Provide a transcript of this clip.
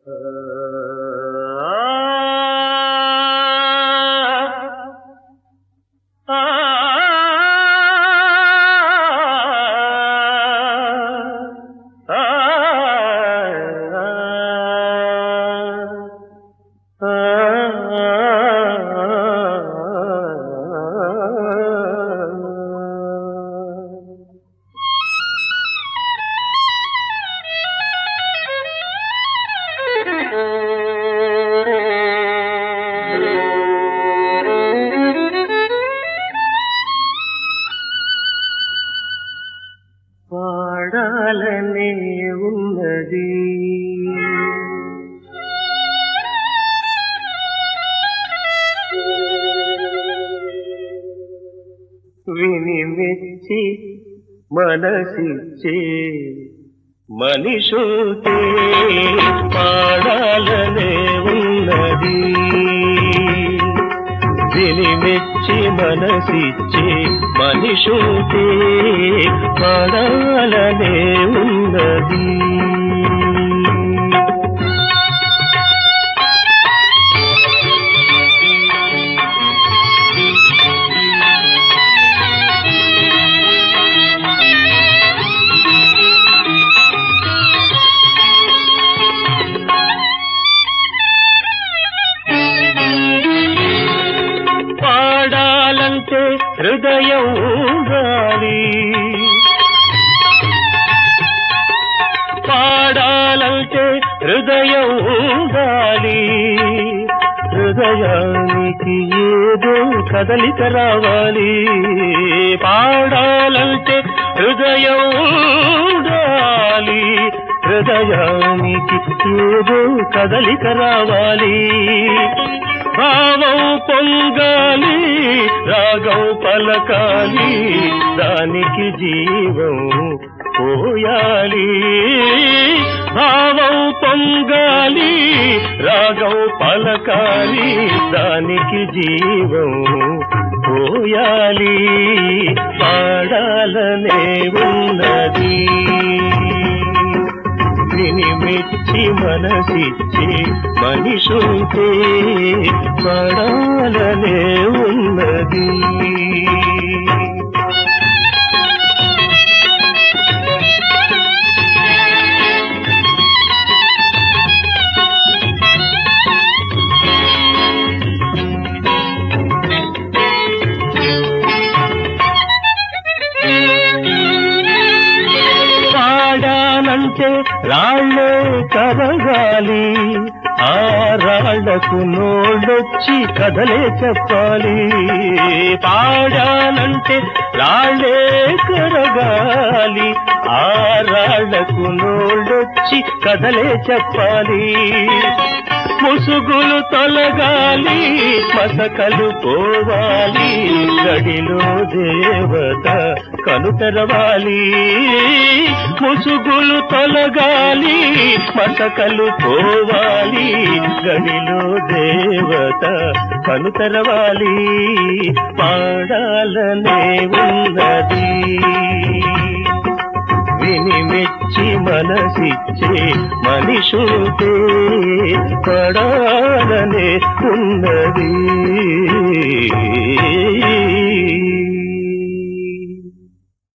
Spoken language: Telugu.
పాడాలనే ఉన్నది విని మెచ్చి మనసిచ్చే మనిషుతే పాడాలనే ఉన్నది విని మెచ్చి మనసిచ్చే మనిషుతే పాడాలనే ఉన్నది పాడాలంటే హృదయం ఉండాలి పాడాలంటే హృదయం ఉండాలి హృదయానికి ఏదో కదలిక రావాలి పాడాలంటే హృదయం ఉండాలి హృదయానికి ఏదో కదలిక రావాలి భావం పొంగాలి రాగం పలకాలి దానికి జీవం పోయాలి భావం పొంగాలి రాగం పలకాలి దానికి జీవం పోయాలి పాడాలనే ఉన్నది విని మెచ్చి మనసిచ్చి మనిషుతే పాడాలనే ఉన్నది పాడాలంటే రాళ్ళే కరగాలి ఆ రాళ్లకు నోళ్ళొచ్చి కథలే చెప్పాలి పాడాలంటే రాళ్ళే కరగాలి ఆ రాళ్లకు నోళ్ళొచ్చి కథలే చెప్పాలి ముసుగులు తొలగాలి మసకలు పోవాలి గడిలో దేవత కనుతెరవాలి ముసుగులు తొలగాలి మసకలు పోవాలి గడిలో దేవత కనుతెరవాలి పాడాలనే ఉన్నది విని మెచ్చి మనసిచ్చే మనిషుతే పడాలనే ఉన్నది